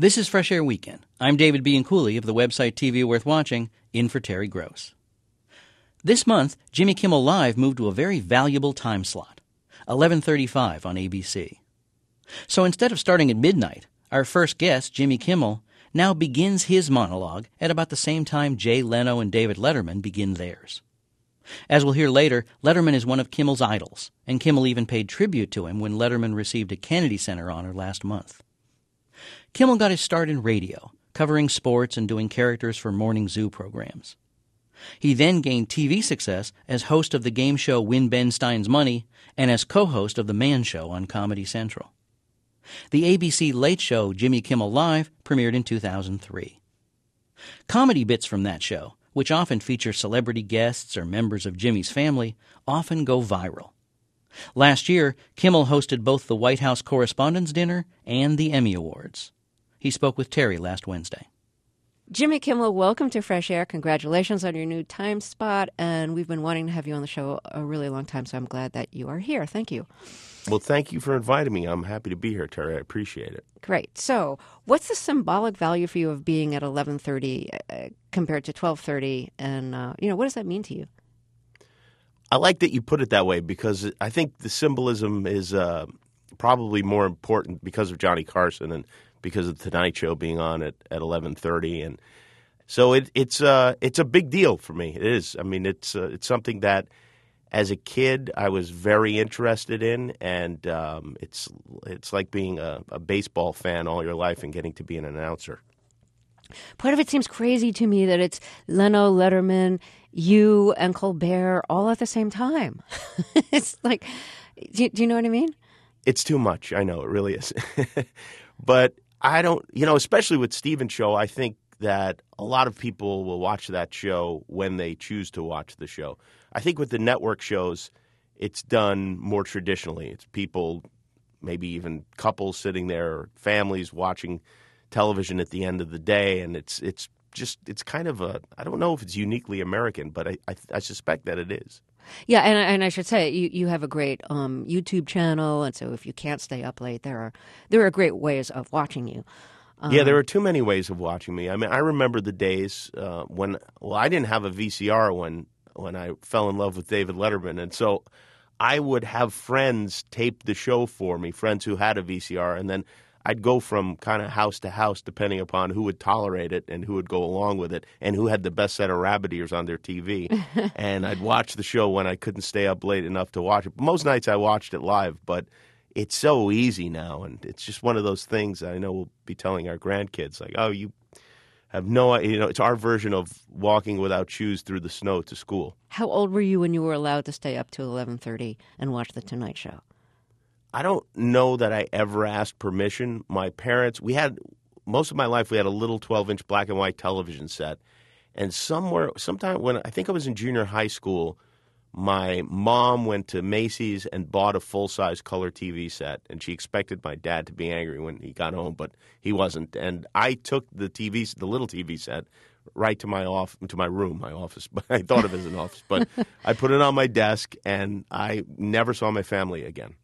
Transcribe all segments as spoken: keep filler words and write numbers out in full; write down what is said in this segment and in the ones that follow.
This is Fresh Air Weekend. I'm David Bianculli of the website T V Worth Watching, in for Terry Gross. This month, Jimmy Kimmel Live moved to a very valuable time slot, eleven thirty-five on A B C. So instead of starting at midnight, our first guest, Jimmy Kimmel, now begins his monologue at about the same time Jay Leno and David Letterman begin theirs. As we'll hear later, Letterman is one of Kimmel's idols, and Kimmel even paid tribute to him when Letterman received a Kennedy Center honor last month. Kimmel got his start in radio, covering sports and doing characters for morning zoo programs. He then gained T V success as host of the game show Win Ben Stein's Money and as co-host of The Man Show on Comedy Central. The A B C Late Show Jimmy Kimmel Live premiered in two thousand three. Comedy bits from that show, which often feature celebrity guests or members of Jimmy's family, often go viral. Last year, Kimmel hosted both the White House Correspondents' Dinner and the Emmy Awards. He spoke with Terry last Wednesday. Jimmy Kimmel, welcome to Fresh Air. Congratulations on your new time spot. And we've been wanting to have you on the show a really long time, so I'm glad that you are here. Thank you. Well, thank you for inviting me. I'm happy to be here, Terry. I appreciate it. Great. So what's the symbolic value for you of being at eleven thirty uh, compared to twelve thirty? And, uh, you know, what does that mean to you? I like that you put it that way because I think the symbolism is uh, probably more important because of Johnny Carson and because of the Tonight Show being on at, at eleven thirty. And so it, it's, uh, it's a big deal for me. It is. I mean, it's, uh, it's something that as a kid I was very interested in, and um, it's, it's like being a, a baseball fan all your life and getting to be an announcer. Part of it seems crazy to me that it's Leno, Letterman, you, and Colbert all at the same time. It's like, do, do you know what I mean? It's too much. I know, it really is. But I don't, you know, especially with Stephen's show, I think that a lot of people will watch that show when they choose to watch the show. I think with the network shows, it's done more traditionally. It's people, maybe even couples sitting there, or families watching television at the end of the day, and it's it's just it's kind of a, I don't know if it's uniquely American, but I I, I suspect that it is. Yeah, and and I should say you, you have a great um, YouTube channel, and so if you can't stay up late, there are there are great ways of watching you. Um, yeah, there are too many ways of watching me. I mean, I remember the days uh, when well, I didn't have a V C R when when I fell in love with David Letterman, and so I would have friends tape the show for me, friends who had a V C R, and then I'd go from kind of house to house depending upon who would tolerate it and who would go along with it and who had the best set of rabbit ears on their T V. And I'd watch the show when I couldn't stay up late enough to watch it. Most nights I watched it live, but it's so easy now, and it's just one of those things I know we'll be telling our grandkids, like, oh, you have no, you know, it's our version of walking without shoes through the snow to school. How old were you when you were allowed to stay up to eleven thirty and watch The Tonight Show? I don't know that I ever asked permission. My parents, we had, most of my life, we had a little twelve-inch black and white television set. And somewhere, sometime when, I think I was in junior high school, my mom went to Macy's and bought a full-size color T V set. And she expected my dad to be angry when he got home, but he wasn't. And I took the T V, the little T V set, right to my off, to my room, my office. But I thought of it as an office. But I put it on my desk, and I never saw my family again.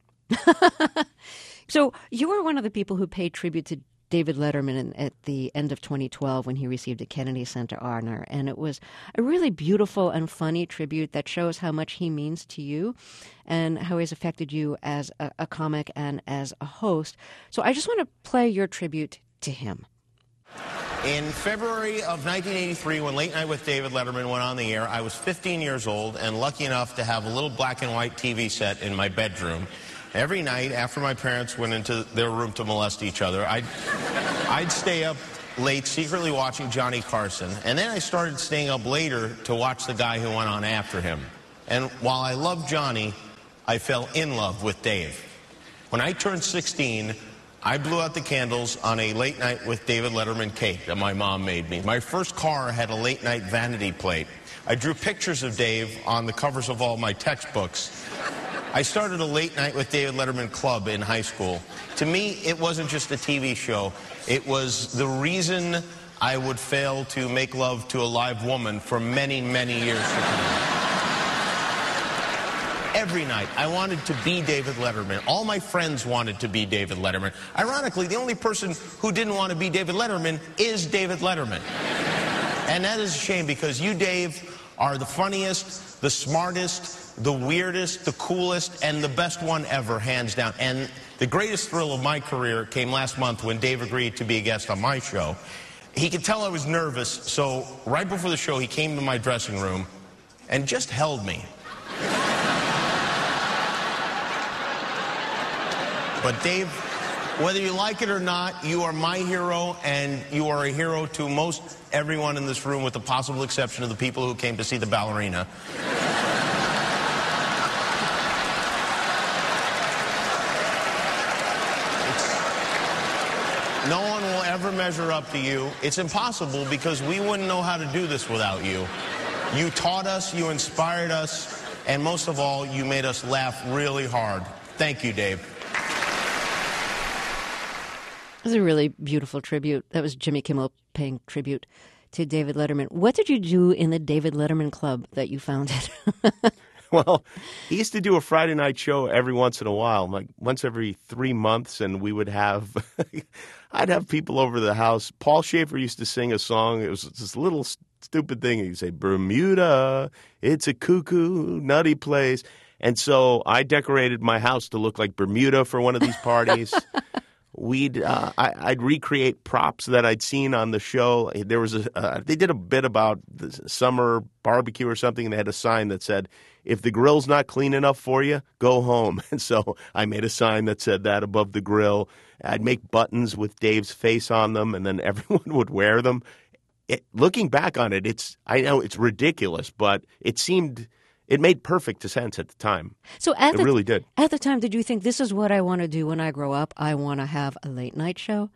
So you were one of the people who paid tribute to David Letterman in, at the end of twenty twelve when he received a Kennedy Center honor. And it was a really beautiful and funny tribute that shows how much he means to you and how he's affected you as a, a comic and as a host. So I just want to play your tribute to him. In February of nineteen eighty-three, when Late Night with David Letterman went on the air, I was fifteen years old and lucky enough to have a little black and white T V set in my bedroom. Every night, after my parents went into their room to molest each other, I'd, I'd stay up late secretly watching Johnny Carson, and then I started staying up later to watch the guy who went on after him. And while I loved Johnny, I fell in love with Dave. When I turned sixteen, I blew out the candles on a Late Night with David Letterman cake that my mom made me. My first car had a late night vanity plate. I drew pictures of Dave on the covers of all my textbooks. I started a Late Night with David Letterman club in high school. To me, it wasn't just a T V show. It was the reason I would fail to make love to a live woman for many, many years to come. every night. I wanted to be David Letterman. All my friends wanted to be David Letterman. Ironically, the only person who didn't want to be David Letterman is David Letterman. And that is a shame, because you, Dave, are the funniest, the smartest, the weirdest, the coolest, and the best one ever, hands down. And the greatest thrill of my career came last month when Dave agreed to be a guest on my show. He could tell I was nervous, so right before the show, he came to my dressing room and just held me. But Dave, whether you like it or not, you are my hero, and you are a hero to most everyone in this room, with the possible exception of the people who came to see the ballerina. No one will ever measure up to you. It's impossible, because we wouldn't know how to do this without you. You taught us, you inspired us, and most of all, you made us laugh really hard. Thank you, Dave. It was a really beautiful tribute. That was Jimmy Kimmel paying tribute to David Letterman. What did you do in the David Letterman Club that you founded? Well, he used to do a Friday night show every once in a while, like once every three months, and we would have, I'd have people over to the house. Paul Schaefer used to sing a song. It was this little stupid thing. He'd say, Bermuda, it's a cuckoo, nutty place. And so I decorated my house to look like Bermuda for one of these parties. We'd uh, I, I'd recreate props that I'd seen on the show. There was a uh, they did a bit about the summer barbecue or something, and they had a sign that said, "If the grill's not clean enough for you, go home." And so I made a sign that said that above the grill. I'd make buttons with Dave's face on them, and then everyone would wear them. It, looking back on it, it's I know it's ridiculous, but it seemed. It made perfect sense at the time. So at it the, really did. At the time, did you think, this is what I want to do when I grow up? I want to have a late night show?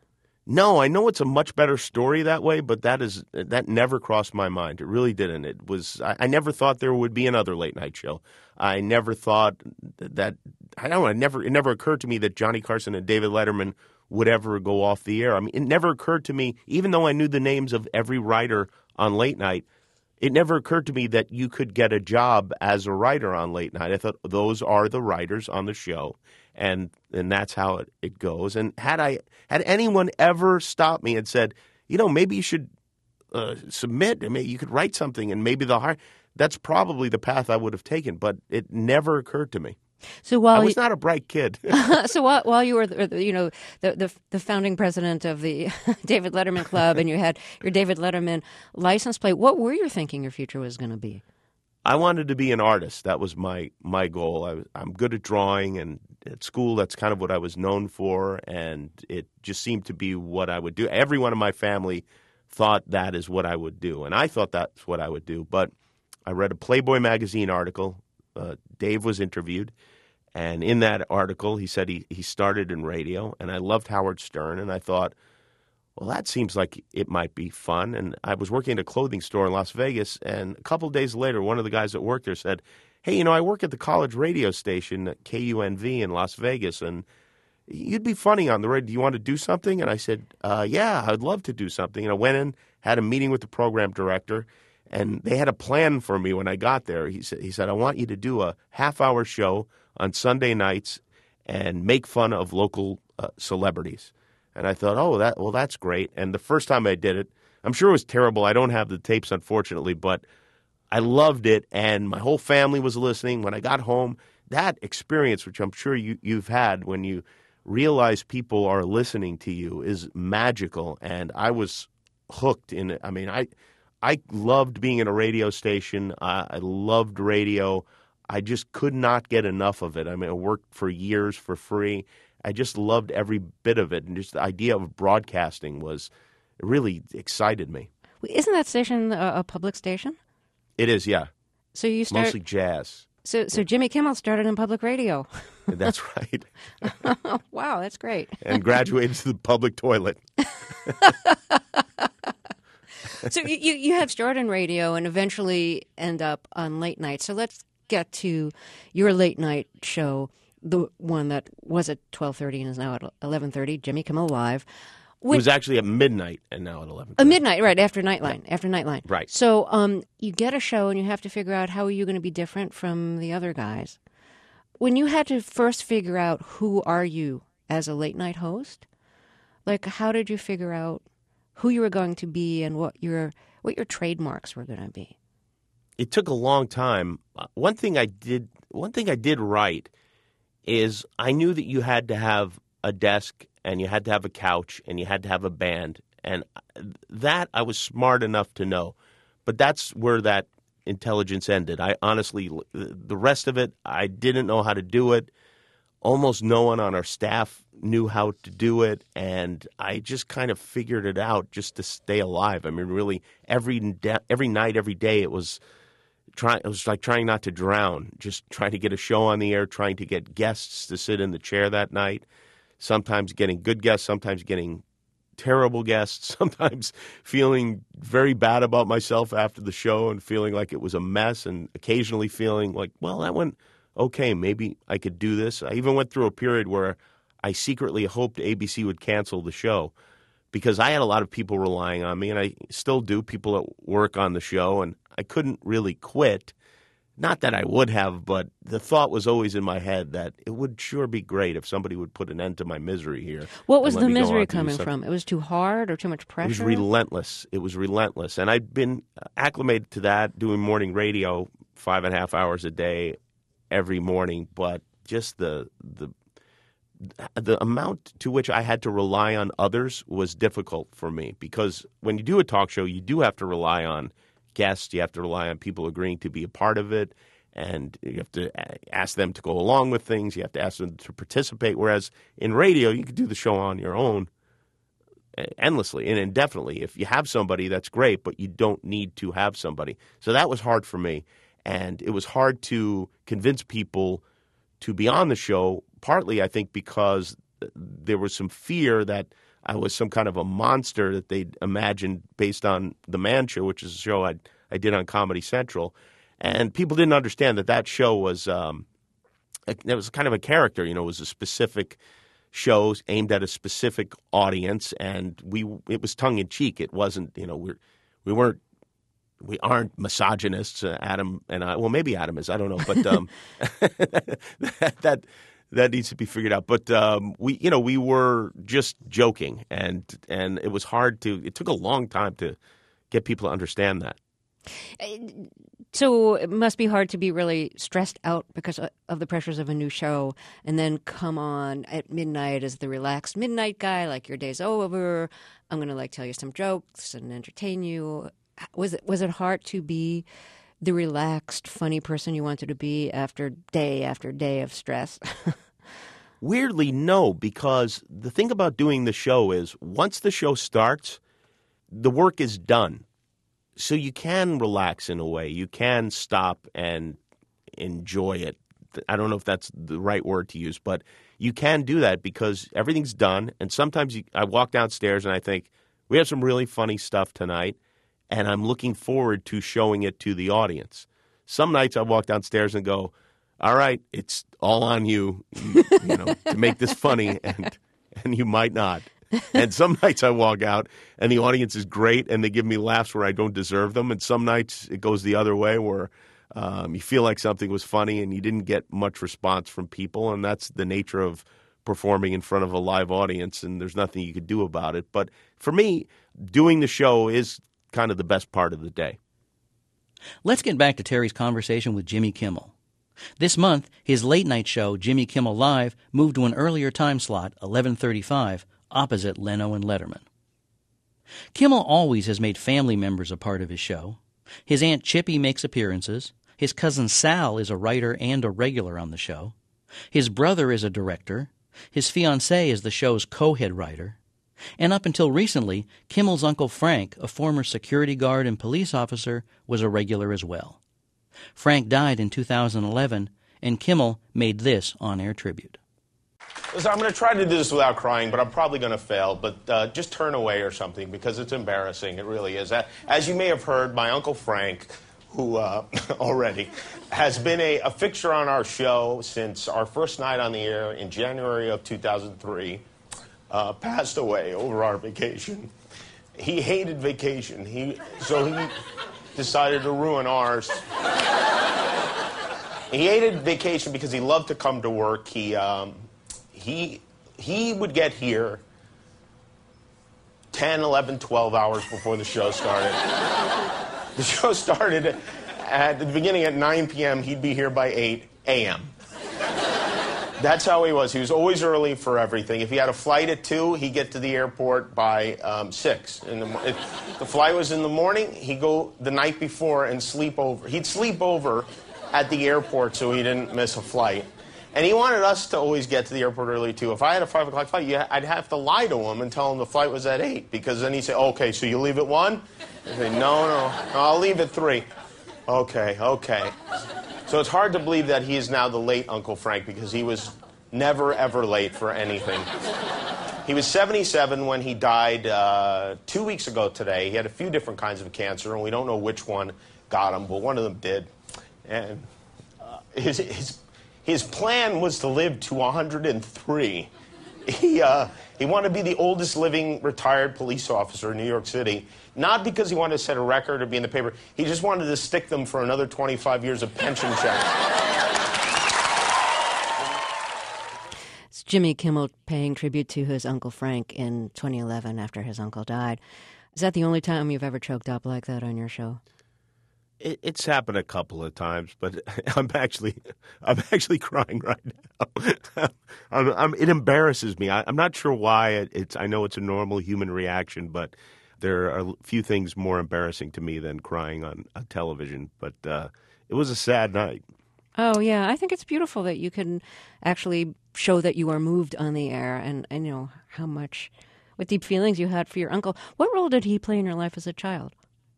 No, I know it's a much better story that way, but that is that never crossed my mind. It really didn't. It was I, I never thought there would be another late night show. I never thought that I don't know. It never it never occurred to me that Johnny Carson and David Letterman would ever go off the air. I mean, it never occurred to me, even though I knew the names of every writer on late night. It never occurred to me that you could get a job as a writer on late night. I thought those are the writers on the show, and and that's how it, it goes. And had I had anyone ever stopped me and said, you know, maybe you should uh, submit, I mean, you could write something, and maybe they'll hire. That's probably the path I would have taken, but it never occurred to me. So while I was you, not a bright kid. so while, while you were, the, you know, the, the the founding president of the David Letterman Club, and you had your David Letterman license plate, what were you thinking your future was going to be? I wanted to be an artist. That was my my goal. I was, I'm good at drawing, and at school, that's kind of what I was known for, and it just seemed to be what I would do. Everyone in my family thought that is what I would do, and I thought that's what I would do. But I read a Playboy magazine article. Uh, Dave was interviewed. And in that article, he said he, he started in radio, and I loved Howard Stern, and I thought, well, that seems like it might be fun. And I was working at a clothing store in Las Vegas, and a couple of days later, one of the guys that worked there said, hey, you know, I work at the college radio station at K U N V in Las Vegas, and you'd be funny on the radio. Do you want to do something? And I said, uh, yeah, I'd love to do something. And I went in, had a meeting with the program director, and they had a plan for me when I got there. He said, he said, I want you to do a half-hour show on Sunday nights and make fun of local uh, celebrities. And I thought, oh, that well, that's great. And the first time I did it, I'm sure it was terrible. I don't have the tapes, unfortunately, but I loved it, and my whole family was listening. When I got home, that experience, which I'm sure you, you've had when you realize people are listening to you, is magical, and I was hooked in it. I mean, I, I loved being in a radio station. I, I loved radio. I just could not get enough of it. I mean, I worked for years for free. I just loved every bit of it. And just the idea of broadcasting was it really excited me. Isn't that station a, a public station? It is, yeah. So you start, mostly jazz. So, so Jimmy Kimmel started in public radio. That's right. Wow, that's great. And graduated to the public toilet. So you you have started in radio and eventually end up on late night. So let's get to your late night show, the one that was at twelve thirty and is now at eleven thirty, Jimmy Kimmel Live. When, it was actually at midnight and now at eleven. A midnight, right, after Nightline, after Nightline. Right. So um, you get a show and you have to figure out how are you going to be different from the other guys. when you had to first figure out who are you as a late night host, like how did you figure out who you were going to be and what your what your trademarks were going to be? It took a long time. One thing I did one thing I did right is I knew that you had to have a desk and you had to have a couch and you had to have a band, and that I was smart enough to know. But that's where that intelligence ended. I honestly, the rest of it, I didn't know how to do it. Almost no one on our staff knew how to do it, and I just kind of figured it out just to stay alive. I mean, really, every de- every night, every day, it was trying. It was like trying not to drown, just trying to get a show on the air, trying to get guests to sit in the chair that night. Sometimes getting good guests, sometimes getting terrible guests, sometimes feeling very bad about myself after the show and feeling like it was a mess, and occasionally feeling like, well, that went okay, maybe I could do this. I even went through a period where I secretly hoped A B C would cancel the show because I had a lot of people relying on me, and I still do, people at work on the show, and I couldn't really quit. Not that I would have, but the thought was always in my head that it would sure be great if somebody would put an end to my misery here. What was the misery coming from? It was too hard or too much pressure? It was relentless. It was relentless. And I'd been acclimated to that, doing morning radio five and a half hours a day every morning, but just the the the amount to which I had to rely on others was difficult for me, because when you do a talk show, you do have to rely on guests, you have to rely on people agreeing to be a part of it, and you have to ask them to go along with things, you have to ask them to participate, whereas in radio, you can do the show on your own endlessly and indefinitely. If you have somebody, that's great, but you don't need to have somebody. So that was hard for me. And it was hard to convince people to be on the show, partly, I think, because there was some fear that I was some kind of a monster that they'd imagined based on The Man Show, which is a show I I did on Comedy Central. And people didn't understand that that show was um, – it was kind of a character. You know, it was a specific show aimed at a specific audience, and we it was tongue-in-cheek. It wasn't – you know, we're, we weren't – we aren't misogynists, uh, Adam and I. Well, maybe Adam is. I don't know, but um, that, that that needs to be figured out. But um, we, you know, we were just joking, and and it was hard to. It took a long time to get people to understand that. So it must be hard to be really stressed out because of the pressures of a new show, and then come on at midnight as the relaxed midnight guy, like your day's over. I'm going to like tell you some jokes and entertain you. Was it was it hard to be the relaxed, funny person you wanted to be after day after day of stress? Weirdly, no, because the thing about doing the show is once the show starts, the work is done. So you can relax in a way. You can stop and enjoy it. I don't know if that's the right word to use, but you can do that because everything's done. And sometimes you, I walk downstairs and I think, we have some really funny stuff tonight, and I'm looking forward to showing it to the audience. Some nights I walk downstairs and go, all right, it's all on you, you, you know, to make this funny, and and you might not. And some nights I walk out and the audience is great and they give me laughs where I don't deserve them. And some nights it goes the other way where um, you feel like something was funny and you didn't get much response from people. And that's the nature of performing in front of a live audience, and there's nothing you could do about it. But for me, doing the show is kind of the best part of the day. Let's get back to Terry's conversation with Jimmy Kimmel. This month, his late-night show, Jimmy Kimmel Live, moved to an earlier time slot, eleven thirty-five, opposite Leno and Letterman. Kimmel always has made family members a part of his show. His Aunt Chippy makes appearances. His cousin Sal is a writer and a regular on the show. His brother is a director. His fiancée is the show's co-head writer. And up until recently, Kimmel's Uncle Frank, a former security guard and police officer, was a regular as well. Frank died in two thousand eleven, and Kimmel made this on-air tribute. Listen, I'm going to try to do this without crying, but I'm probably going to fail. But uh, just turn away or something, because it's embarrassing. It really is. As you may have heard, my Uncle Frank, who uh, already has been a, a fixture on our show since our first night on the air in January of two thousand three, uh, passed away over our vacation. He hated vacation, he so he decided to ruin ours. He hated vacation because he loved to come to work. He um, he he would get here ten, eleven, twelve hours before the show started. The show started at the beginning at nine p.m. He'd be here by eight a.m. That's how he was. He was always early for everything. If he had a flight at two, he'd get to the airport by um, six. In the, if the flight was in the morning, he'd go the night before and sleep over. He'd sleep over at the airport so he didn't miss a flight. And he wanted us to always get to the airport early, too. If I had a five o'clock flight, yeah, I'd have to lie to him and tell him the flight was at eight, because then he'd say, okay, so you leave at one? I'd say, no, no, no, I'll leave at three. Okay, okay. So it's hard to believe that he is now the late Uncle Frank, because he was never, ever late for anything. He was seventy-seven when he died uh, two weeks ago today. He had a few different kinds of cancer, and we don't know which one got him, but one of them did. And uh, his... his His plan was to live to one hundred three. He, uh, he wanted to be the oldest living retired police officer in New York City, not because he wanted to set a record or be in the paper. He just wanted to stick them for another twenty-five years of pension checks. It's Jimmy Kimmel paying tribute to his Uncle Frank in twenty eleven after his uncle died. Is that the only time you've ever choked up like that on your show? It, it's happened a couple of times, but I'm actually, I'm actually crying right now. I'm, I'm, it embarrasses me. I, I'm not sure why. It, it's. I know it's a normal human reaction, but there are a few things more embarrassing to me than crying on, on television. But uh, it was a sad night. Oh yeah, I think it's beautiful that you can actually show that you are moved on the air, and and you know how much, what deep feelings you had for your uncle. What role did he play in your life as a child?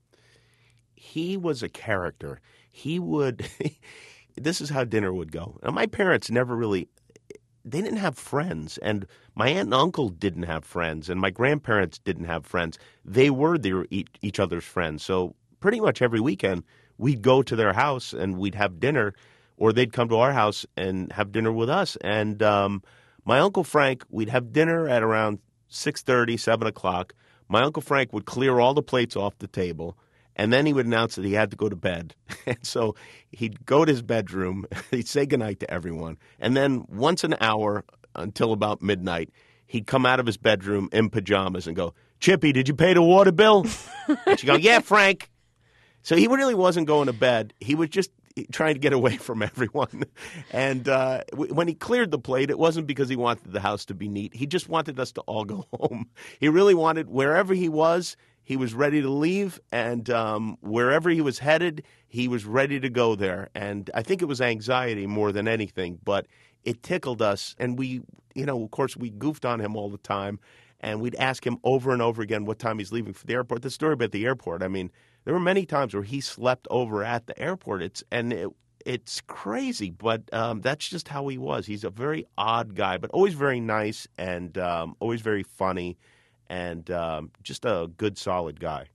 He was a character. He would – this is how dinner would go. Now, my parents never really – they didn't have friends, and my aunt and uncle didn't have friends, and my grandparents didn't have friends. They were their, each other's friends. So pretty much every weekend we'd go to their house and we'd have dinner, or they'd come to our house and have dinner with us. And um, my Uncle Frank, we'd have dinner at around six thirty, seven o'clock. My Uncle Frank would clear all the plates off the table. And then he would announce that he had to go to bed. And so he'd go to his bedroom, he'd say goodnight to everyone, and then once an hour until about midnight, he'd come out of his bedroom in pajamas and go, Chippy, did you pay the water bill? And she'd go, yeah, Frank. So he really wasn't going to bed. He was just trying to get away from everyone. And uh, w- when he cleared the plate, it wasn't because he wanted the house to be neat. He just wanted us to all go home. He really wanted, wherever he was, he was ready to leave, and um, wherever he was headed, he was ready to go there. And I think it was anxiety more than anything, but it tickled us. And we, you know, of course, we goofed on him all the time, and we'd ask him over and over again what time he's leaving for the airport. The story about the airport, I mean, there were many times where he slept over at the airport. It's and it, it's crazy, but um, that's just how he was. He's a very odd guy, but always very nice and um, always very funny. And um, just a good, solid guy.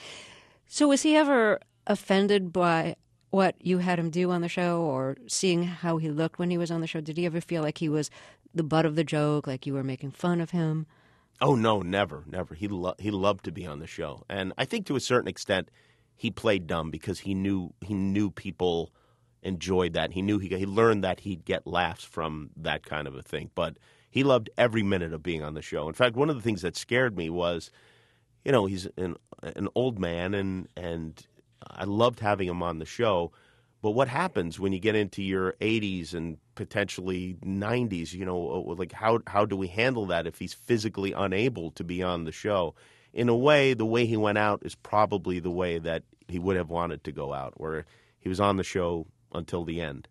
So was he ever offended by what you had him do on the show, or seeing how he looked when he was on the show? Did he ever feel like he was the butt of the joke, like you were making fun of him? Oh, no, never, never. He, lo- he loved to be on the show. And I think to a certain extent he played dumb because he knew he knew people enjoyed that. He knew he, he learned that he'd get laughs from that kind of a thing. But he loved every minute of being on the show. In fact, one of the things that scared me was, you know, he's an, an old man, and and I loved having him on the show. But what happens when you get into your eighties and potentially nineties? You know, like how how do we handle that if he's physically unable to be on the show? In a way, the way he went out is probably the way that he would have wanted to go out, where he was on the show until the end.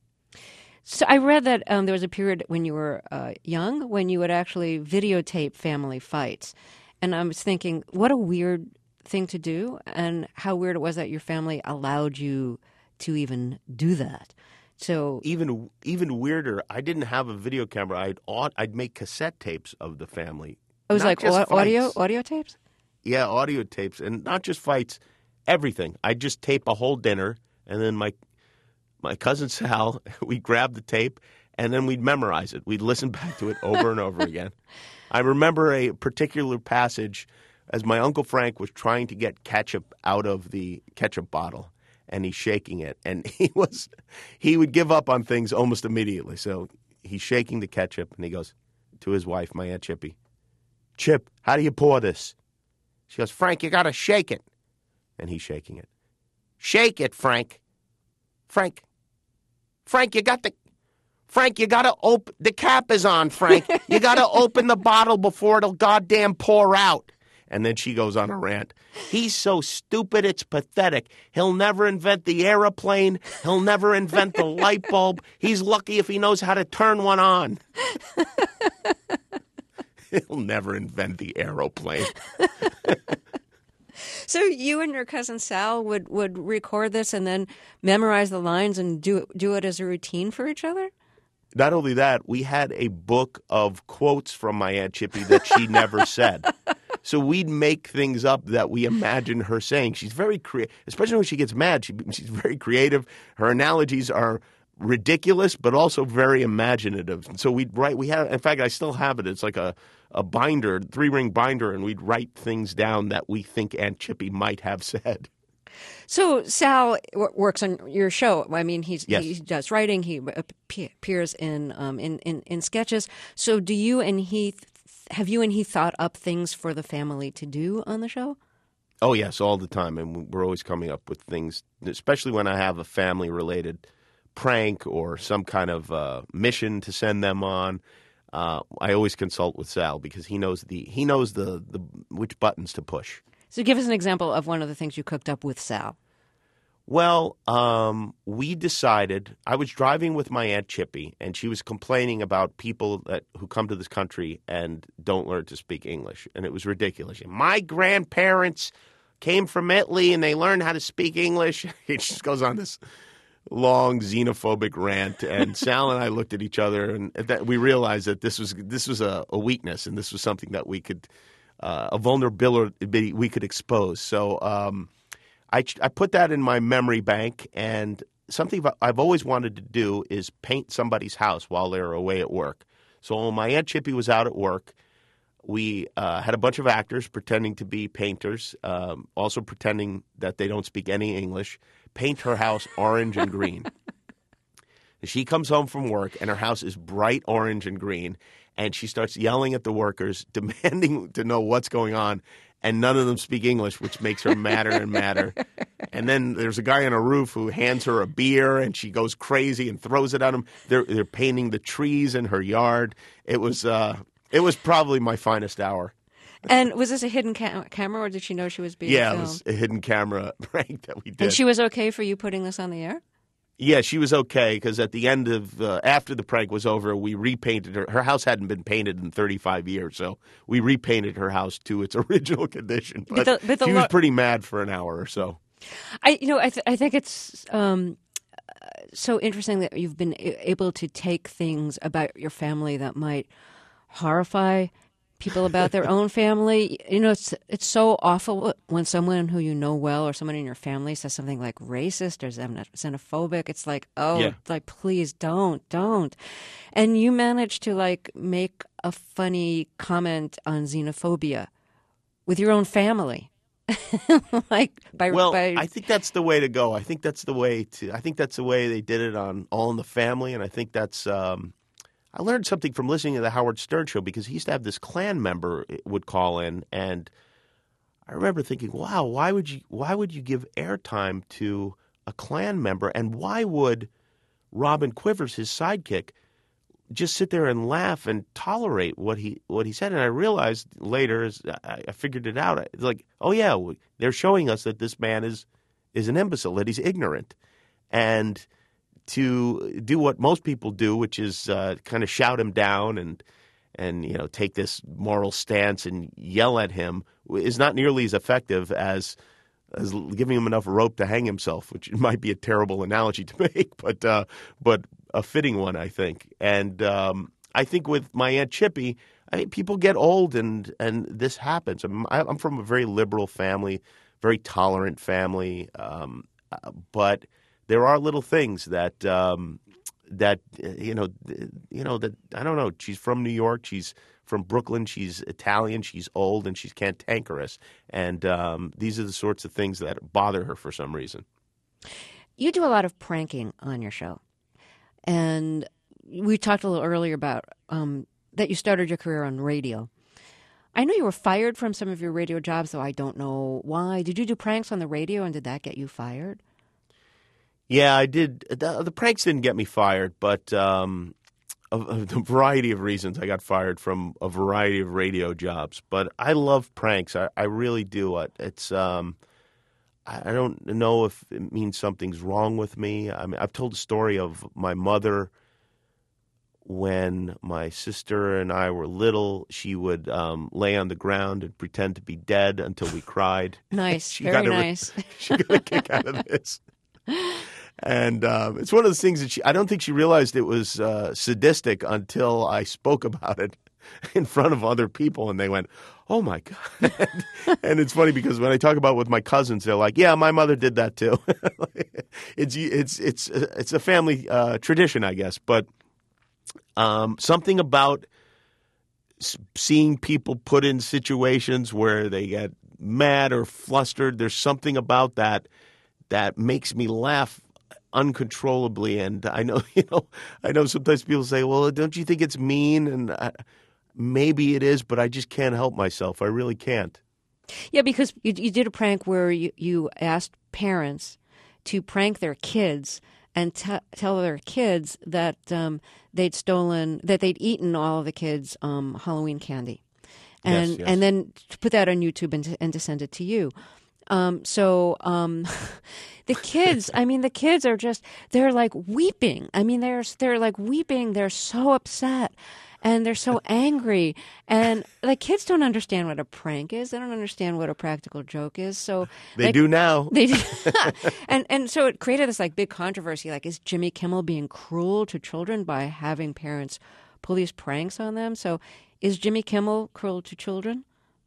So I read that um, there was a period when you were uh, young when you would actually videotape family fights. And I was thinking, what a weird thing to do, and how weird it was that your family allowed you to even do that. So even even weirder, I didn't have a video camera. I'd I'd make cassette tapes of the family. It was like au- audio audio tapes? Yeah, audio tapes, and not just fights, everything. I'd just tape a whole dinner, and then my My cousin Sal, we'd grab the tape, and then we'd memorize it. We'd listen back to it over and over again. I remember a particular passage as my Uncle Frank was trying to get ketchup out of the ketchup bottle. and he's shaking it. And he was, he would give up on things almost immediately. So he's shaking the ketchup, and he goes to his wife, my Aunt Chippy, "Chip, how do you pour this?" She goes, "Frank, you got to shake it." And he's shaking it. "Shake it, Frank. Frank. Frank, you got the... Frank, you got to open... The cap is on, Frank. You got to open the bottle before it'll goddamn pour out." And then she goes on a rant. "He's so stupid, it's pathetic. He'll never invent the airplane. He'll never invent the light bulb. He's lucky if he knows how to turn one on." He'll never invent the aeroplane. So you and your cousin Sal would, would record this and then memorize the lines and do do it as a routine for each other? Not only that, we had a book of quotes from my Aunt Chippy that she never said. So we'd make things up that we imagine her saying. She's very creative, especially when she gets mad. She, she's very creative. Her analogies are ridiculous, but also very imaginative. And so we'd write. We had, in fact, I still have it. It's like a, a binder, three ring binder, and we'd write things down that we think Aunt Chippy might have said. So Sal w- works on your show. I mean, he's, Yes. he does writing. He appears in, um, in in in sketches. So do you and he have you and he thought up things for the family to do on the show? Oh yes, all the time, and we're always coming up with things, especially when I have a family-related prank or some kind of uh, mission to send them on. Uh, I always consult with Sal because he knows the he knows the, the which buttons to push. So give us an example of one of the things you cooked up with Sal. Well, um, we decided, I was driving with my Aunt Chippy, and she was complaining about people that who come to this country and don't learn to speak English. And it was ridiculous. My grandparents came from Italy, and they learned how to speak English. It just goes on this long xenophobic rant. And Sal and I looked at each other, and that we realized that this was this was a, a weakness, and this was something that we could, uh, a vulnerability we could expose. So um I, I put that in my memory bank, and something I've always wanted to do is paint somebody's house while they're away at work. So when my Aunt Chippy was out at work, we uh, had a bunch of actors pretending to be painters, um, also pretending that they don't speak any English, paint her house orange and green. She comes home from work, and her house is bright orange and green, and she starts yelling at the workers, demanding to know what's going on. And none of them speak English, which makes her madder and madder. And then there's a guy on a roof who hands her a beer, and she goes crazy and throws it at him. They're they're painting the trees in her yard. It was uh, it was probably my finest hour. And was this a hidden ca- camera, or did she know she was being Yeah, filmed? it was a hidden camera prank that we did. And she was okay for you putting this on the air? Yeah, she was okay because at the end of uh, after the prank was over, we repainted her. Her house hadn't been painted in thirty-five years, so we repainted her house to its original condition. But, But the- but the she lo- was pretty mad for an hour or so. I, you know, I, th- I think it's um, so interesting that you've been a- able to take things about your family that might horrify people about their own family. You know, it's it's so awful when someone who you know well or someone in your family says something like racist or xen- xenophobic. It's like, oh, Yeah. like please don't, don't. And you managed to like make a funny comment on xenophobia with your own family. like by, Well, by I think that's the way to go. I think that's the way to. I think that's the way they did it on All in the Family, and I think that's. Um, I learned something from listening to the Howard Stern show because he used to have this Klan member would call in, and I remember thinking, "Wow, why would you? Why would you give airtime to a Klan member? And why would Robin Quivers, his sidekick, just sit there and laugh and tolerate what he what he said?" And I realized later, as I, I figured it out, it's like, oh yeah, they're showing us that this man is is an imbecile, that he's ignorant, and to do what most people do, which is uh, kind of shout him down and and you know take this moral stance and yell at him, is not nearly as effective as as giving him enough rope to hang himself, which might be a terrible analogy to make, but uh, but a fitting one, I think. And um, I think with my Aunt Chippy, I mean, people get old, and and this happens. I'm, I'm from a very liberal family, very tolerant family, um, but there are little things that um, that you know you know that I don't know. She's from New York. She's from Brooklyn. She's Italian. She's old, and she's cantankerous. And um, these are the sorts of things that bother her for some reason. You do a lot of pranking on your show. And we talked a little earlier about um, that you started your career on radio. I know you were fired from some of your radio jobs, though I don't know why. Did you do pranks on the radio, and did that get you fired? Yeah, I did. The, the pranks didn't get me fired, but um, a, a variety of reasons I got fired from a variety of radio jobs. But I love pranks. I, I really do. It's um, I don't know if it means something's wrong with me. I mean, I've told a story of my mother. When my sister and I were little, she would um, lay on the ground and pretend to be dead until we cried. Nice, she very got a, nice. She got a kick out of this. And um, it's one of those things that she, I don't think she realized it was uh, sadistic until I spoke about it in front of other people, and they went, "Oh my God." And it's funny because when I talk about it with my cousins, they're like, "Yeah, my mother did that too." it's it's it's it's a family uh, tradition, I guess, but um, something about seeing people put in situations where they get mad or flustered, there's something about that that makes me laugh uncontrollably. And I know, you know, I know sometimes people say, "Well, don't you think it's mean?" And I, maybe it is, but I just can't help myself. I really can't. Yeah, because you, you did a prank where you, you asked parents to prank their kids and t- tell their kids that um, they'd stolen, that they'd eaten all of the kids' um, Halloween candy. And yes, yes. and then to put that on YouTube and to, and to send it to you. Um, so um, the kids, I mean, the kids are just, they're like weeping. I mean, they're, they're like weeping. They're so upset. And they're so angry. And like kids don't understand what a prank is. They don't understand what a practical joke is. So they like, do now. They do. and and so it created this like big controversy. Like, is Jimmy Kimmel being cruel to children by having parents pull these pranks on them? So is Jimmy Kimmel cruel to children?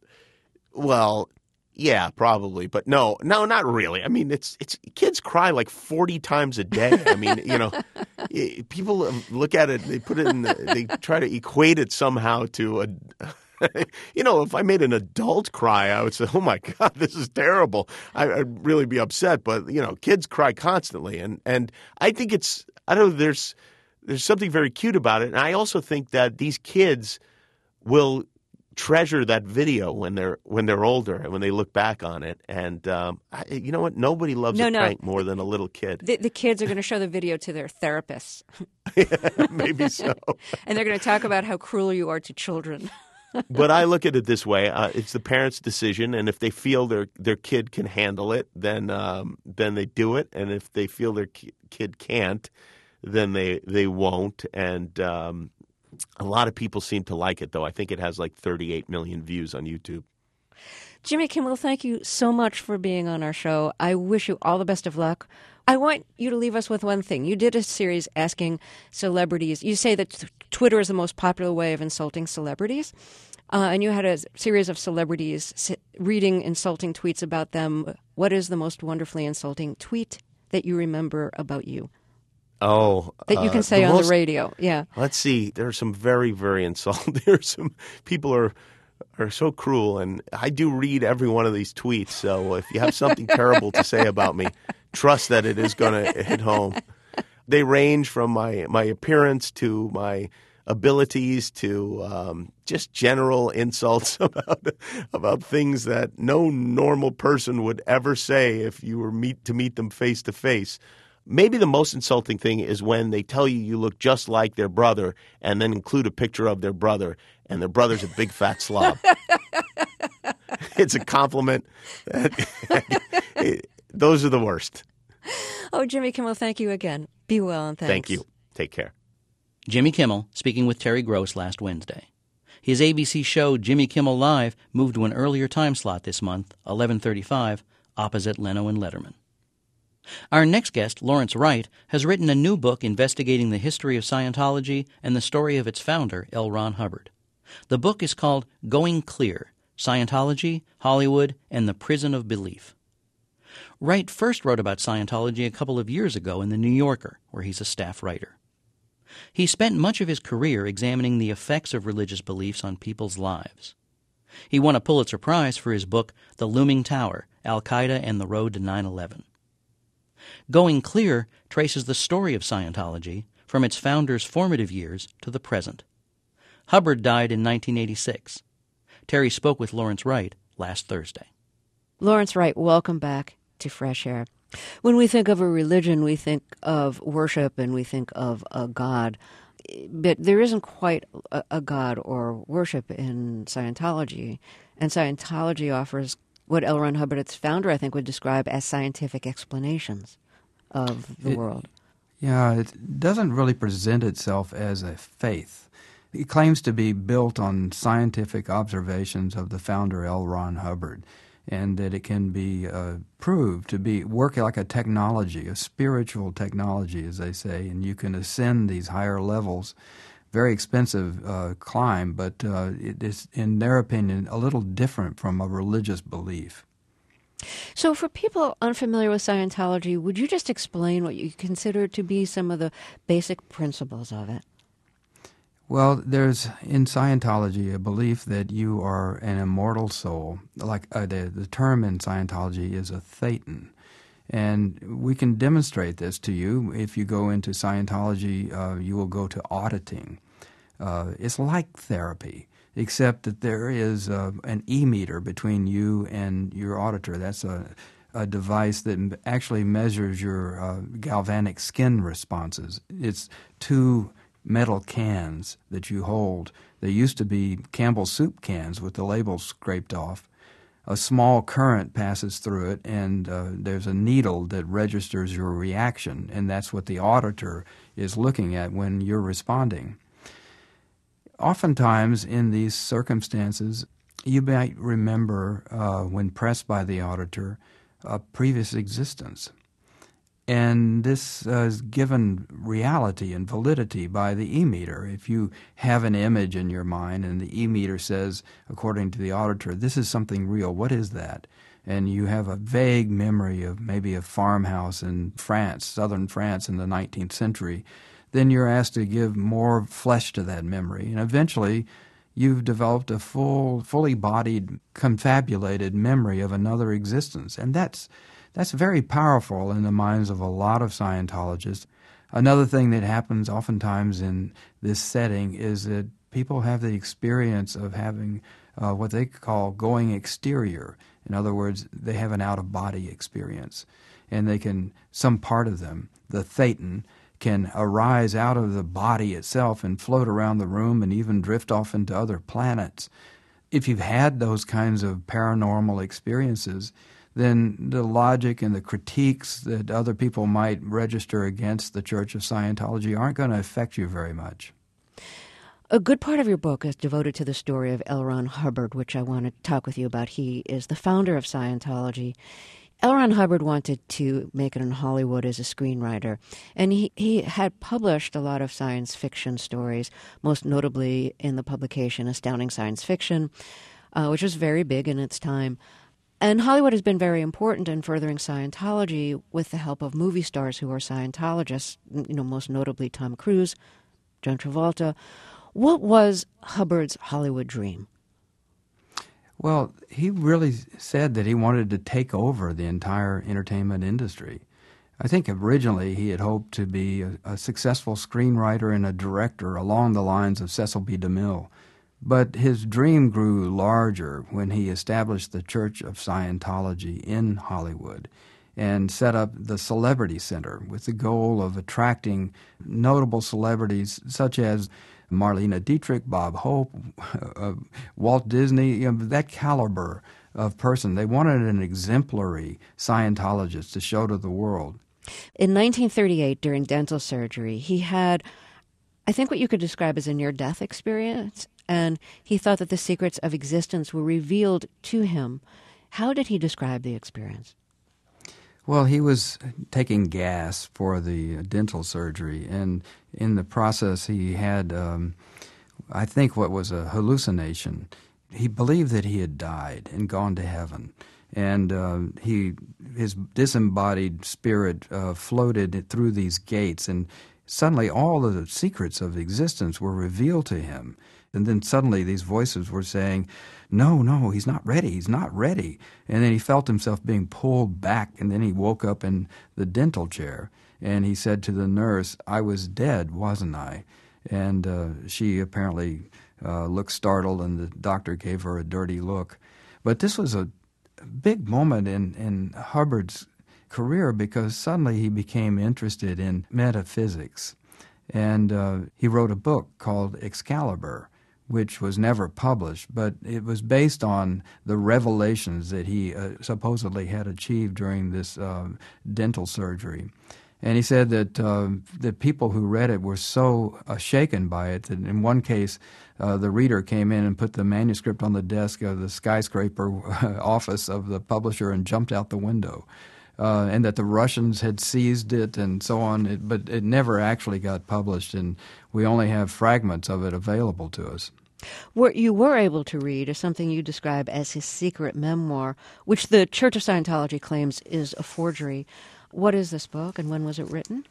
Well, yeah, probably, but no, no, not really. I mean, it's it's kids cry like forty times a day. I mean, you know, people look at it, they put it in, the, they try to equate it somehow to a. You know, if I made an adult cry, I would say, "Oh my God, this is terrible." I, I'd really be upset. But you know, kids cry constantly, and and I think it's I don't know. There's there's something very cute about it, and I also think that these kids will treasure that video when they're when they're older and when they look back on it. And um, I, you know what? Nobody loves no, a no. prank more than a little kid. The, the kids are going to show the video to their therapists. Yeah, maybe so. And they're going to talk about how cruel you are to children. But I look at it this way: uh, it's the parents' decision, and if they feel their their kid can handle it, then um, then they do it. And if they feel their ki- kid can't, then they they won't. And um, a lot of people seem to like it, though. I think it has like thirty-eight million views on YouTube. Jimmy Kimmel, thank you so much for being on our show. I wish you all the best of luck. I want you to leave us with one thing. You did a series asking celebrities. You say that t- Twitter is the most popular way of insulting celebrities. Uh, and you had a series of celebrities sit, reading insulting tweets about them. What is the most wonderfully insulting tweet that you remember about you? Oh, that you can uh, say the on most, the radio. Yeah. Let's see. There are some very, very insulting. There are some people are are so cruel, and I do read every one of these tweets. So if you have something terrible to say about me, trust that it is going to hit home. They range from my my appearance to my abilities to um, just general insults about about things that no normal person would ever say if you were meet to meet them face to face. Maybe the most insulting thing is when they tell you you look just like their brother and then include a picture of their brother, and their brother's a big fat slob. It's a compliment. Those are the worst. Oh, Jimmy Kimmel, thank you again. Be well and thanks. Thank you. Take care. Jimmy Kimmel speaking with Terry Gross last Wednesday. His A B C show Jimmy Kimmel Live moved to an earlier time slot this month, eleven thirty-five, opposite Leno and Letterman. Our next guest, Lawrence Wright, has written a new book investigating the history of Scientology and the story of its founder, L. Ron Hubbard. The book is called Going Clear: Scientology, Hollywood, and the Prison of Belief. Wright first wrote about Scientology a couple of years ago in The New Yorker, where he's a staff writer. He spent much of his career examining the effects of religious beliefs on people's lives. He won a Pulitzer Prize for his book The Looming Tower, Al-Qaeda and the Road to nine eleven. Going Clear traces the story of Scientology from its founder's formative years to the present. Hubbard died in nineteen eighty-six. Terry spoke with Lawrence Wright last Thursday. Lawrence Wright, welcome back to Fresh Air. When we think of a religion, we think of worship and we think of a god. But there isn't quite a, a god or worship in Scientology. And Scientology offers what L. Ron Hubbard, its founder, I think, would describe as scientific explanations of the it, world. Yeah, it doesn't really present itself as a faith. It claims to be built on scientific observations of the founder, L. Ron Hubbard, and that it can be uh, proved to be work like a technology, a spiritual technology, as they say, and you can ascend these higher levels. Very expensive uh, climb, but uh, it is, in their opinion, a little different from a religious belief. So for people unfamiliar with Scientology, would you just explain what you consider to be some of the basic principles of it? Well, there's in Scientology a belief that you are an immortal soul. Like uh, the, the term in Scientology is a thetan. And we can demonstrate this to you. If you go into Scientology, uh, you will go to auditing. Uh, it's like therapy, except that there is uh, an e-meter between you and your auditor. That's a, a device that actually measures your uh, galvanic skin responses. It's two metal cans that you hold. They used to be Campbell soup cans with the labels scraped off. A small current passes through it, and uh, there's a needle that registers your reaction, and that's what the auditor is looking at when you're responding. Oftentimes in these circumstances, you might remember, uh, when pressed by the auditor, a previous existence. And this uh, is given reality and validity by the e-meter. If you have an image in your mind and the e-meter says, according to the auditor, this is something real, what is that? And you have a vague memory of maybe a farmhouse in France, southern France in the nineteenth century, then you're asked to give more flesh to that memory. And eventually you've developed a full, fully bodied, confabulated memory of another existence. And that's That's very powerful in the minds of a lot of Scientologists. Another thing that happens oftentimes in this setting is that people have the experience of having uh, what they call going exterior. In other words, they have an out-of-body experience. And they can, some part of them, the thetan, can arise out of the body itself and float around the room and even drift off into other planets. If you've had those kinds of paranormal experiences, then the logic and the critiques that other people might register against the Church of Scientology aren't going to affect you very much. A good part of your book is devoted to the story of L. Ron Hubbard, which I want to talk with you about. He is the founder of Scientology. L. Ron Hubbard wanted to make it in Hollywood as a screenwriter, and he, he had published a lot of science fiction stories, most notably in the publication Astounding Science Fiction, uh, which was very big in its time. And Hollywood has been very important in furthering Scientology with the help of movie stars who are Scientologists, you know, most notably Tom Cruise, John Travolta. What was Hubbard's Hollywood dream? Well, he really said that he wanted to take over the entire entertainment industry. I think originally he had hoped to be a, a successful screenwriter and a director along the lines of Cecil B. DeMille. But his dream grew larger when he established the Church of Scientology in Hollywood and set up the Celebrity Center with the goal of attracting notable celebrities such as Marlene Dietrich, Bob Hope, uh, Walt Disney, you know, that caliber of person. They wanted an exemplary Scientologist to show to the world. In nineteen thirty-eight, during dental surgery, he had, I think, what you could describe as a near-death experience, and he thought that the secrets of existence were revealed to him. How did he describe the experience? Well, he was taking gas for the dental surgery, and in the process he had, um, I think, what was a hallucination. He believed that he had died and gone to heaven, and uh, he his disembodied spirit uh, floated through these gates, and suddenly all of the secrets of existence were revealed to him. And then suddenly these voices were saying, no, no, he's not ready, he's not ready. And then he felt himself being pulled back, and then he woke up in the dental chair. And he said to the nurse, I was dead, wasn't I? And uh, she apparently uh, looked startled, and the doctor gave her a dirty look. But this was a big moment in, in Hubbard's career, because suddenly he became interested in metaphysics. And uh, he wrote a book called Excalibur, which was never published, but it was based on the revelations that he uh, supposedly had achieved during this uh, dental surgery. And he said that uh, the people who read it were so uh, shaken by it that in one case, uh, the reader came in and put the manuscript on the desk of the skyscraper office of the publisher and jumped out the window. Uh, and that the Russians had seized it and so on, it, but it never actually got published, and we only have fragments of it available to us. What you were able to read is something you describe as his secret memoir, which the Church of Scientology claims is a forgery. What is this book, and when was it written?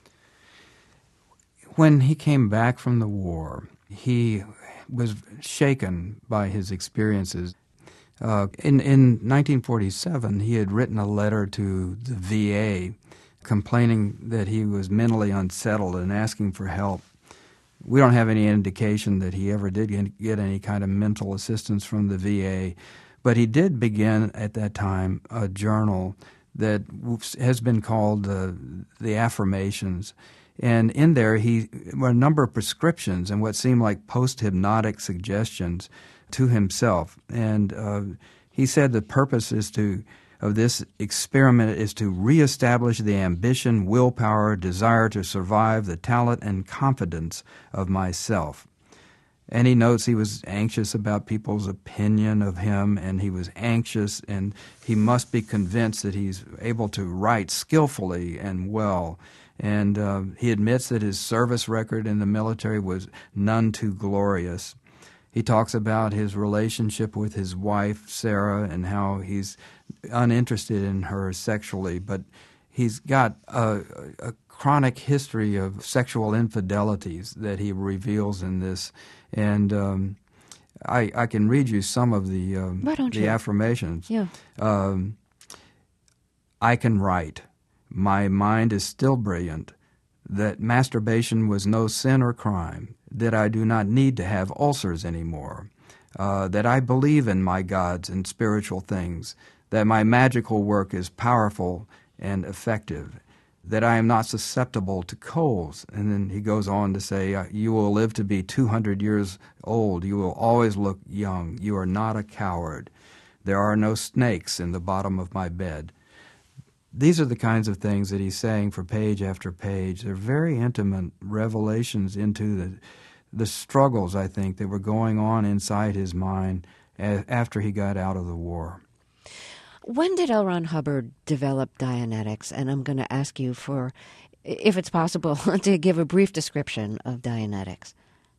When he came back from the war, he was shaken by his experiences. Uh, in, in nineteen forty-seven, he had written a letter to the V A complaining that he was mentally unsettled and asking for help. We don't have any indication that he ever did get, get any kind of mental assistance from the V A, but he did begin at that time a journal that has been called uh, the Affirmations. And in there, he were a number of prescriptions and what seemed like post-hypnotic suggestions to himself. And uh, he said the purpose is to of this experiment is to reestablish the ambition, willpower, desire to survive, the talent and confidence of myself. And he notes he was anxious about people's opinion of him, and he was anxious, and he must be convinced that he's able to write skillfully and well. And uh, he admits that his service record in the military was none too glorious. He talks about his relationship with his wife, Sarah, and how he's uninterested in her sexually, but he's got a, a chronic history of sexual infidelities that he reveals in this. And um, I, I can read you some of the, um, Why don't the you? affirmations. Yeah. Um, I can write. My mind is still brilliant. That masturbation was no sin or crime. That I do not need to have ulcers anymore. Uh, that I believe in my gods and spiritual things. That my magical work is powerful and effective. That I am not susceptible to colds. And then he goes on to say, you will live to be two hundred years old. You will always look young. You are not a coward. There are no snakes in the bottom of my bed. These are the kinds of things that he's saying for page after page. They're very intimate revelations into the the struggles, I think, that were going on inside his mind a- after he got out of the war. When did L. Ron Hubbard develop Dianetics? And I'm going to ask you for, if it's possible, to give a brief description of Dianetics.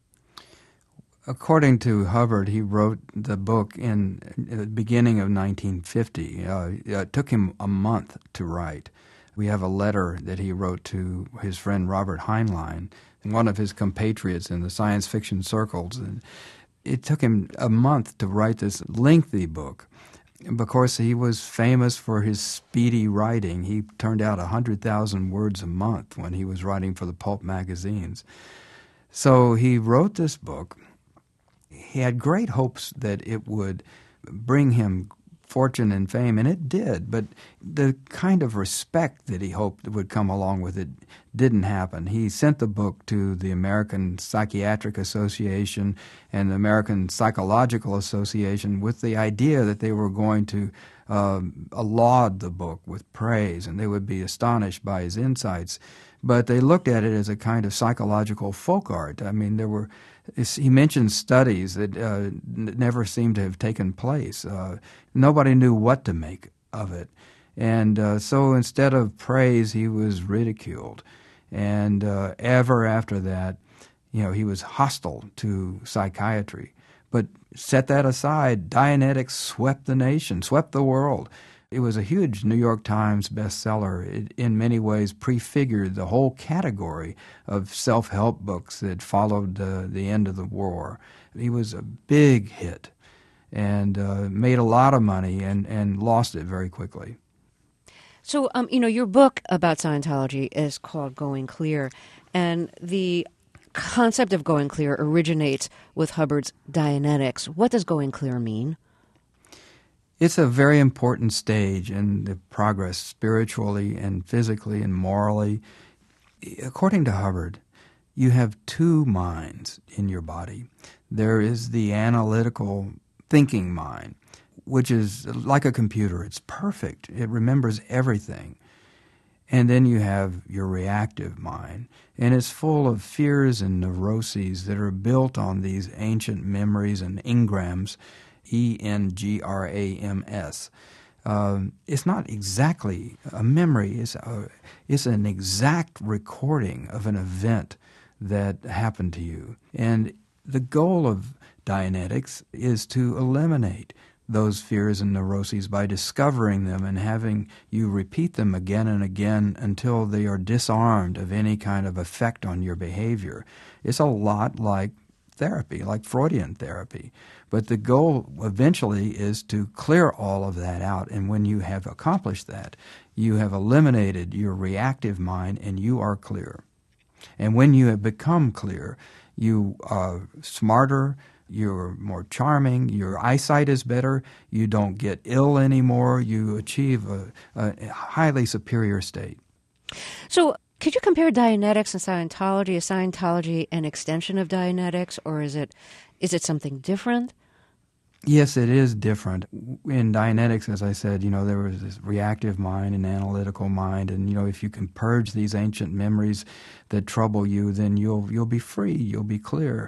According to Hubbard, he wrote the book in the beginning of nineteen fifty. Uh, it took him a month to write. We have a letter that he wrote to his friend Robert Heinlein, one of his compatriots in the science fiction circles. And it took him a month to write this lengthy book. Because he was famous for his speedy writing. He turned out one hundred thousand words a month when he was writing for the pulp magazines. So he wrote this book. He had great hopes that it would bring him fortune and fame, and it did, but the kind of respect that he hoped would come along with it didn't happen. He sent the book to the American Psychiatric Association and the American Psychological Association with the idea that they were going to uh, laud the book with praise, and they would be astonished by his insights. But they looked at it as a kind of psychological folk art. I mean, there were he mentioned studies that uh, never seemed to have taken place. Uh, nobody knew what to make of it. And uh, so instead of praise, he was ridiculed. And uh, ever after that, you know, he was hostile to psychiatry. But set that aside, Dianetics swept the nation, swept the world. It was a huge New York Times bestseller. It in many ways prefigured the whole category of self-help books that followed uh, the end of the war. He was a big hit and uh, made a lot of money and, and lost it very quickly. So, um, you know, your book about Scientology is called Going Clear, and the concept of going clear originates with Hubbard's Dianetics. What does going clear mean? It's a very important stage in the progress spiritually and physically and morally. According to Hubbard, you have two minds in your body. There is the analytical thinking mind, which is like a computer. It's perfect. It remembers everything. And then you have your reactive mind, and it's full of fears and neuroses that are built on these ancient memories and engrams, E N G R A M S. Um, it's not exactly a memory. It's, a, it's an exact recording of an event that happened to you. And the goal of Dianetics is to eliminate those fears and neuroses by discovering them and having you repeat them again and again until they are disarmed of any kind of effect on your behavior. It's a lot like therapy, like Freudian therapy. But the goal eventually is to clear all of that out. And when you have accomplished that, you have eliminated your reactive mind and you are clear. And when you have become clear, you are smarter, you're more charming, your eyesight is better, you don't get ill anymore, you achieve a, a highly superior state. So could you compare Dianetics and Scientology? Is Scientology an extension of Dianetics, or is it is it something different? Yes, it is different. In Dianetics, as I said, you know, there was this reactive mind and analytical mind, and you know, if you can purge these ancient memories that trouble you, then you'll you'll be free, you'll be clear.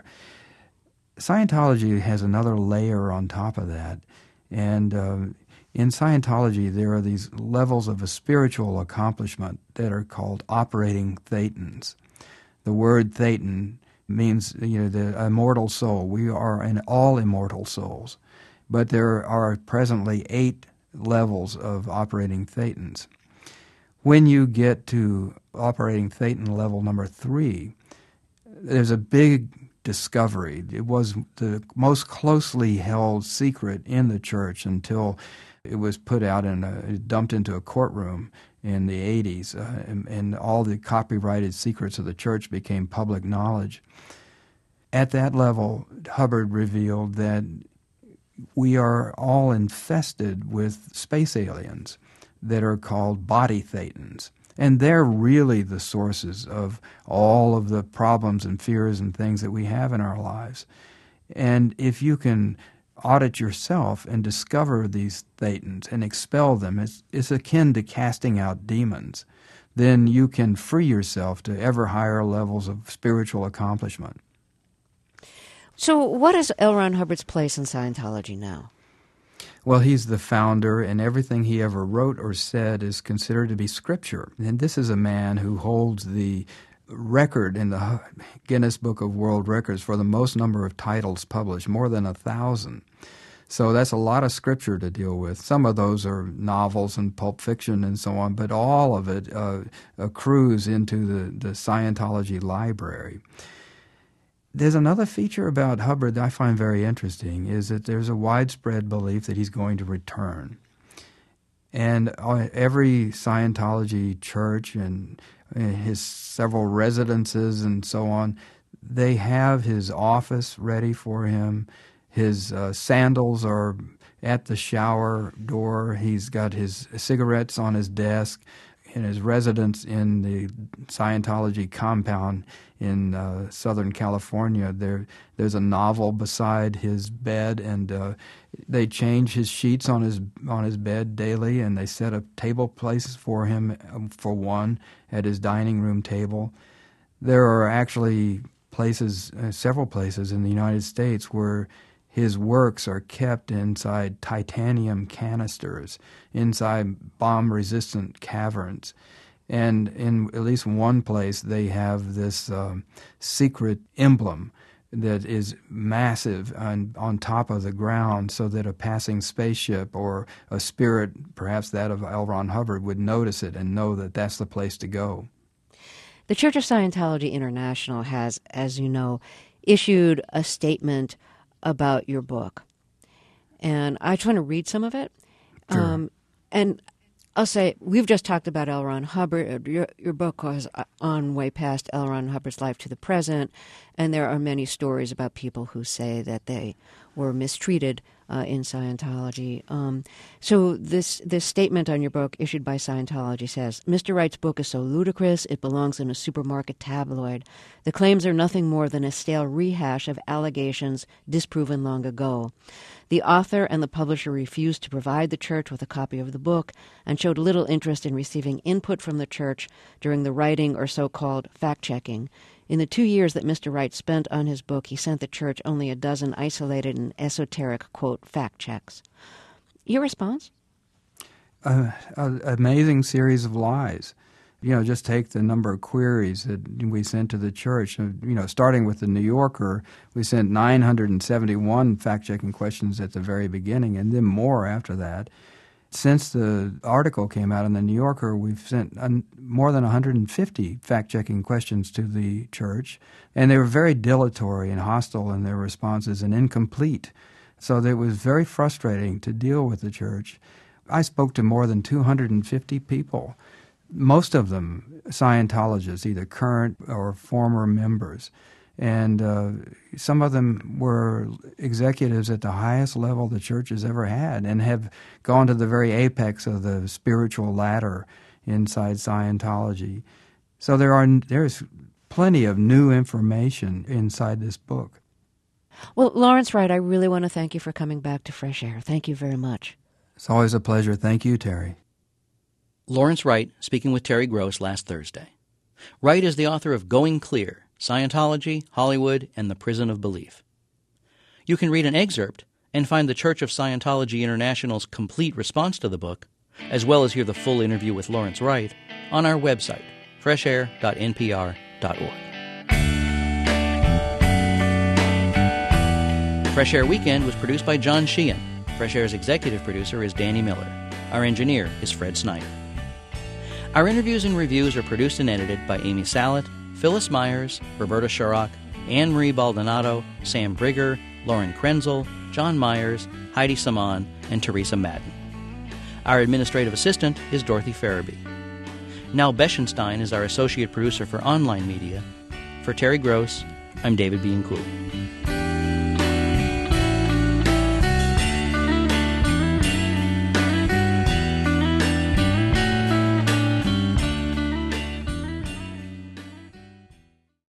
Scientology has another layer on top of that, and uh, in Scientology there are these levels of a spiritual accomplishment that are called operating thetans. The word thetan means, you know, the immortal soul. We are in all immortal souls, but there are presently eight levels of operating thetans. When you get to operating thetan level number three, there's a big discovery. It was the most closely held secret in the church until it was put out and uh, dumped into a courtroom in the eighties, uh, and, and all the copyrighted secrets of the church became public knowledge. At that level, Hubbard revealed that we are all infested with space aliens that are called body thetans. And they're really the sources of all of the problems and fears and things that we have in our lives. And if you can audit yourself and discover these thetans and expel them, it's, it's akin to casting out demons, then you can free yourself to ever higher levels of spiritual accomplishment. So what is L. Ron Hubbard's place in Scientology now? Well, he's the founder, and everything he ever wrote or said is considered to be scripture. And this is a man who holds the record in the Guinness Book of World Records for the most number of titles published, more than a thousand. So that's a lot of scripture to deal with. Some of those are novels and pulp fiction and so on, but all of it uh, accrues into the, the Scientology library. There's another feature about Hubbard that I find very interesting, is that there's a widespread belief that he's going to return. And every Scientology church and his several residences and so on, they have his office ready for him. His uh, sandals are at the shower door. He's got his cigarettes on his desk. In his residence in the Scientology compound in uh, Southern California, there there's a novel beside his bed, and uh, they change his sheets on his on his bed daily, and they set up table places for him, um, for one, at his dining room table. There are actually places, uh, several places in the United States where his works are kept inside titanium canisters, inside bomb-resistant caverns. And in at least one place, they have this um, secret emblem that is massive on, on top of the ground, so that a passing spaceship or a spirit, perhaps that of L. Ron Hubbard, would notice it and know that that's the place to go. The Church of Scientology International has, as you know, issued a statement about your book. And I just want to read some of it. Sure. Um, and I'll say, we've just talked about L. Ron Hubbard. Your, your book goes on way past L. Ron Hubbard's life to the present, and there are many stories about people who say that they were mistreated uh, in Scientology. Um, so this this statement on your book, issued by Scientology, says, Mister Wright's book is so ludicrous it belongs in a supermarket tabloid. The claims are nothing more than a stale rehash of allegations disproven long ago. The author and the publisher refused to provide the church with a copy of the book and showed little interest in receiving input from the church during the writing or so-called fact-checking. In the two years that Mister Wright spent on his book, he sent the church only a dozen isolated and esoteric, quote, fact checks. Your response? Uh, an amazing series of lies. You know, just take the number of queries that we sent to the church. You know, starting with the New Yorker, we sent nine hundred seventy-one fact-checking questions at the very beginning, and then more after that. Since the article came out in the New Yorker, we've sent un- more than one hundred fifty fact-checking questions to the church, and they were very dilatory and hostile in their responses and incomplete. So it was very frustrating to deal with the church. I spoke to more than two hundred fifty people, most of them Scientologists, either current or former members. And uh, some of them were executives at the highest level the church has ever had and have gone to the very apex of the spiritual ladder inside Scientology. So there are there's plenty of new information inside this book. Well, Lawrence Wright, I really want to thank you for coming back to Fresh Air. Thank you very much. It's always a pleasure. Thank you, Terry. Lawrence Wright speaking with Terry Gross last Thursday. Wright is the author of Going Clear, Scientology, Hollywood, and the Prison of Belief. You can read an excerpt and find the Church of Scientology International's complete response to the book, as well as hear the full interview with Lawrence Wright, on our website, fresh air dot n p r dot org. Fresh Air Weekend was produced by John Sheehan. Fresh Air's executive producer is Danny Miller. Our engineer is Fred Snyder. Our interviews and reviews are produced and edited by Amy Salet, Phyllis Myers, Roberta Sharrock, Anne-Marie Baldonado, Sam Brigger, Lauren Krenzel, John Myers, Heidi Saman, and Teresa Madden. Our administrative assistant is Dorothy Farabee. Nell Beschenstein is our associate producer for online media. For Terry Gross, I'm David Bianculli.